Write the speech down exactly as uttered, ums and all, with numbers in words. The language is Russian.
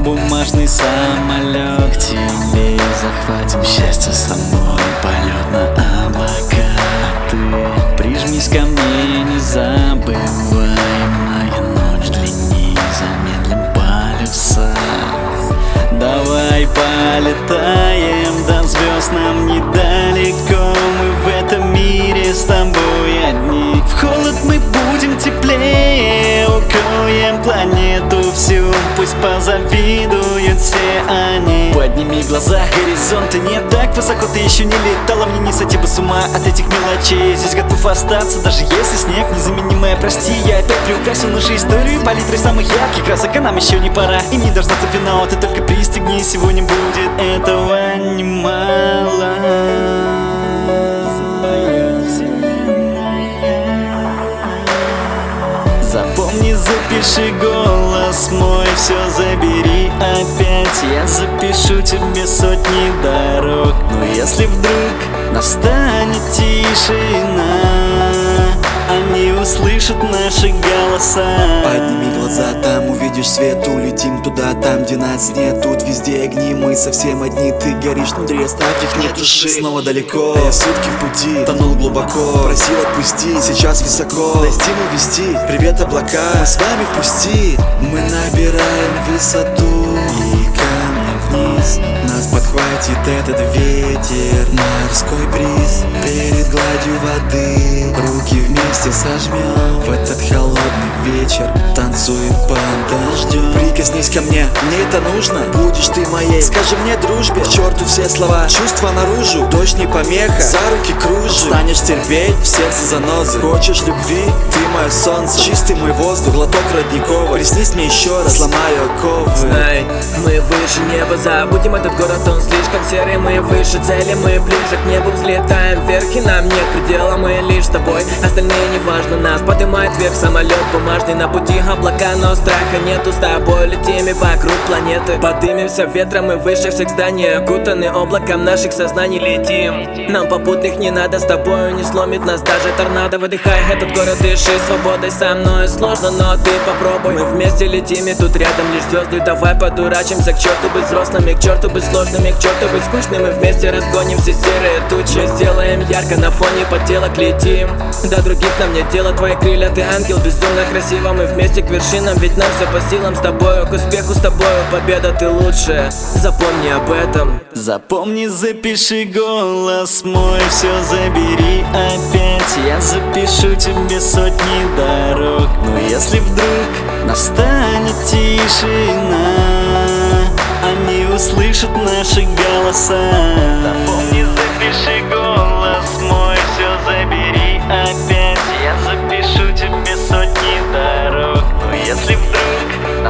бумажный самолет к тебе. Захватим счастье с собой, полет на облака. Ты прижмись ко мне, не забывай, моя ночь длинней, замедлим полюса. Давай полетаем до звезд, нам недалеко. Мы в этом мире с тобой одни. В холод мы будем теплее, укроем планету всю. Пусть позавидуют все они. Подними глаза, горизонта нет так высоко. Ты еще не летала, мне не сойти бы с ума от этих мелочей. Здесь готов остаться, даже если снег незаменимая. Прости, я опять приукрасил нашу историю палитрой самых ярких красок, а нам еще не пора. И не дождаться финала, ты только пристегни. Сегодня будет этого немало. Запомни, запиши голос мой, все забери опять. Я запишу тебе сотни дорог. Но если вдруг настанет тишина, они услышат наши голоса. Подними глаза, там увидишь свет. Улетим туда, там, где нас нет. Тут везде огни, мы совсем одни. Ты горишь внутри, оставь их, не туши. Снова далеко, а я сутки в пути, тонул глубоко. Просил отпусти, сейчас высоко. Дай стимул вести, привет облака, мы с вами в пусти. Мы набираем высоту и камнем вниз нас подхватит этот ветер, морской бриз. Перед гладью воды руки вместе сожмем. В этот холодный вечер танцуем под дождем. Прикоснись ко мне, мне это нужно. Будешь ты моей, скажи мне дружбе. К черту все слова, чувства наружу. Дождь не помеха, за руки кружу. Станешь терпеть, в сердце занозы. Хочешь любви, ты мое солнце. Чистый мой воздух, глоток родниковый. Приснись мне еще раз, сломаю оковы. Знай, мы выше неба, забудем этот город, он слишком серый. Мы выше цели, мы ближе к небу взлетаем вверх, и нам нет предела, мы лишь с тобой. Остальные неважно, нас поднимает вверх самолет бумажный, на пути облака, но страха нету. С тобой летим и вокруг планеты подымемся ветром и выше всех зданий. Окутаны облаком наших сознаний летим. Нам попутных не надо, с тобою не сломит нас даже торнадо. Выдыхай этот город, дыши свободой, со мной сложно, но ты попробуй. Мы вместе летим и тут рядом лишь звезды. Давай подурачимся, к черту быть взрослыми, к черту быть сложными, к черту быть скучными. Вместе разгоним все серые тучи, мы сделаем ярко на фоне поделок летим. До других нам нет дела, твои крылья, ты ангел, безумно красиво. Мы вместе к вершинам, ведь нам все по силам. С тобою к успеху, с тобою победа, ты лучшая, запомни об этом. Запомни, запиши голос мой, все забери опять. Я запишу тебе сотни дорог. Но если вдруг настанет тишина, они услышат наши голоса. Запомни, запиши голос мой, все забери опять. Я запишу тебе сотни дорог. Но если вдруг